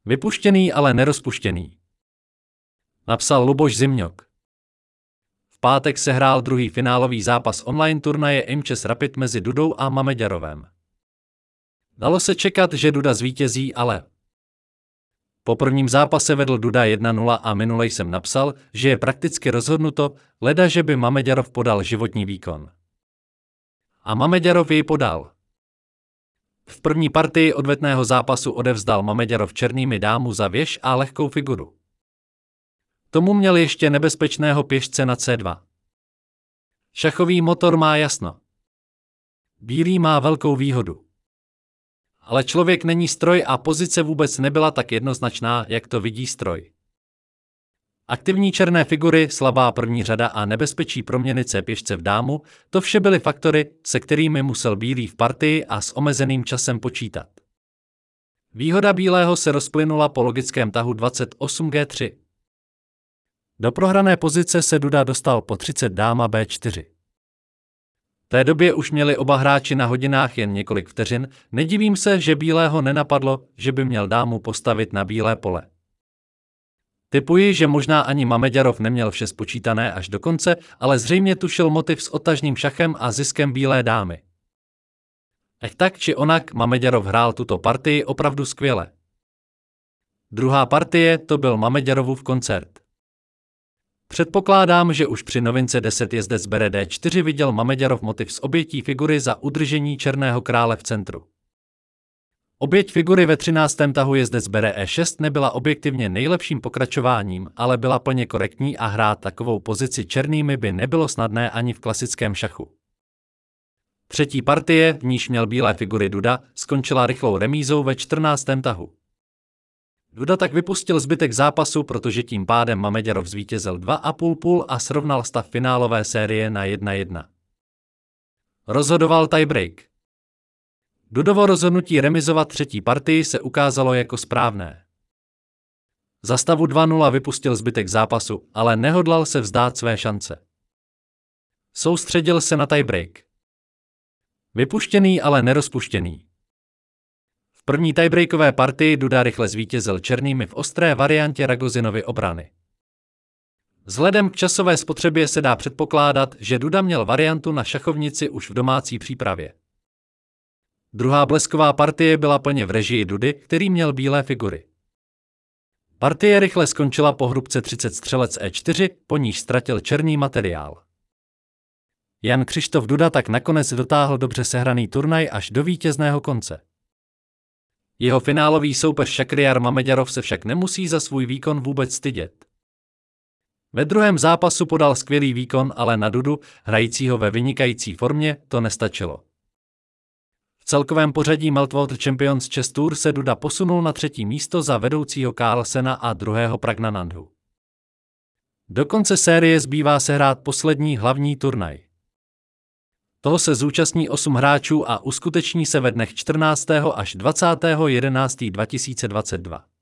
Vypuštěný, ale nerozpuštěný. Napsal Luboš Zimňok. V pátek se hrál druhý finálový zápas online turnaje IMCHES Rapid mezi Dudou a Mameďarovem. Dalo se čekat, že Duda zvítězí, ale po prvním zápase vedl Duda 1-0 a minule jsem napsal, že je prakticky rozhodnuto, leda že by Mameďarov podal životní výkon. A Mameďarov jej podal. V první partii odvetného zápasu odevzdal Mameďarov černými dámu za věž a lehkou figuru. Tomu měl ještě nebezpečného pěšce na C2. Šachový motor má jasno. Bílý má velkou výhodu. Ale člověk není stroj a pozice vůbec nebyla tak jednoznačná, jak to vidí stroj. Aktivní černé figury, slabá první řada a nebezpečí proměny C pěšce v dámu, to vše byly faktory, se kterými musel bílý v partii a s omezeným časem počítat. Výhoda bílého se rozplynula po logickém tahu 28G3. Do prohrané pozice se Duda dostal po 30 dáma B4. V té době už měli oba hráči na hodinách jen několik vteřin, nedivím se, že bílého nenapadlo, že by měl dámu postavit na bílé pole. Tipuji, že možná ani Mameďarov neměl vše spočítané až do konce, ale zřejmě tušil motiv s odtažným šachem a ziskem bílé dámy. Tak či onak Mameďarov hrál tuto partii opravdu skvěle. Druhá partie to byl Mameďarovův koncert. Předpokládám, že už při novince 10 jezdec bere D4 viděl Mameďarov motiv s obětí figury za udržení černého krále v centru. Oběť figury ve 13. tahu jezdec bere E6 nebyla objektivně nejlepším pokračováním, ale byla plně korektní a hrát takovou pozici černými by nebylo snadné ani v klasickém šachu. Třetí partie, v níž měl bílé figury Duda, skončila rychlou remízou ve 14. tahu. Duda tak vypustil zbytek zápasu, protože tím pádem Mameďarov zvítězil 2,5 a srovnal stav finálové série na 1-1. Rozhodoval tiebreak. Dudovo rozhodnutí remizovat třetí partii se ukázalo jako správné. Za stavu 2-0 vypustil zbytek zápasu, ale nehodlal se vzdát své šance. Soustředil se na tiebreak. Vypuštěný, ale nerozpuštěný. V první tiebreakové partii Duda rychle zvítězil černými v ostré variantě Ragozinovy obrany. Vzhledem k časové spotřebě se dá předpokládat, že Duda měl variantu na šachovnici už v domácí přípravě. Druhá blesková partie byla plně v režii Dudy, který měl bílé figury. Partie rychle skončila po hrubce 30 střelec E4, po níž ztratil černý materiál. Jan Křištof Duda tak nakonec dotáhl dobře sehraný turnaj až do vítězného konce. Jeho finálový soupeř Šakriar Mameďarov se však nemusí za svůj výkon vůbec stydět. Ve druhém zápasu podal skvělý výkon, ale na Dudu, hrajícího ve vynikající formě, to nestačilo. V celkovém pořadí Meltwater Champions Chess Tour se Duda posunul na 3. místo za vedoucího Carlsena a druhého Pragnanandhu. Do konce série zbývá sehrát poslední hlavní turnaj. Toho se zúčastní 8 hráčů a uskuteční se ve dnech 14. až 20. 11. 2022.